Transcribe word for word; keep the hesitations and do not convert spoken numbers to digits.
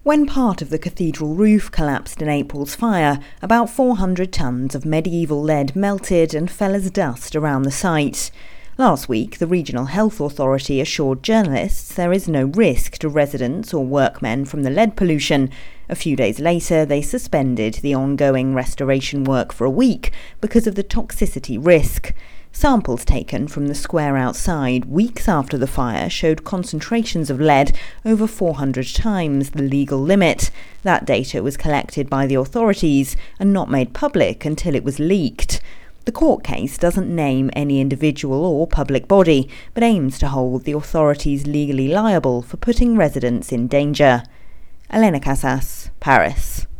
When part of the cathedral roof collapsed in April's fire, about four hundred tonnes of medieval lead melted and fell as dust around the site. Last week, the Regional Health Authority assured journalists there is no risk to residents or workmen from the lead pollution. A few days later, they suspended the ongoing restoration work for a week because of the toxicity risk. Samples taken from the square outside weeks after the fire showed concentrations of lead over four hundred times the legal limit. That data was collected by the authorities and not made public until it was leaked. The court case doesn't name any individual or public body, but aims to hold the authorities legally liable for putting residents in danger. Elena Casas, Paris.